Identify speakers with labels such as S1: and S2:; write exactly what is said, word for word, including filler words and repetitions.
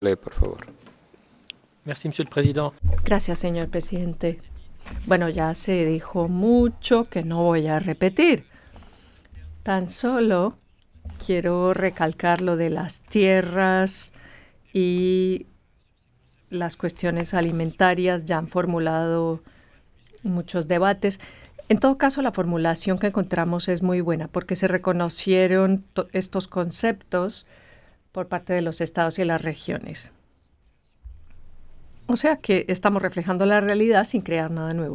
S1: Le, por favor.
S2: Merci, Monsieur le Président.
S3: Gracias, señor presidente. Bueno, ya se dijo mucho que no voy a repetir. Tan solo quiero recalcar lo de las tierras y las cuestiones alimentarias. Ya han formulado muchos debates. En todo caso, la formulación que encontramos es muy buena porque se reconocieron estos conceptos por parte de los estados y las regiones. O sea que estamos reflejando la realidad sin crear nada nuevo.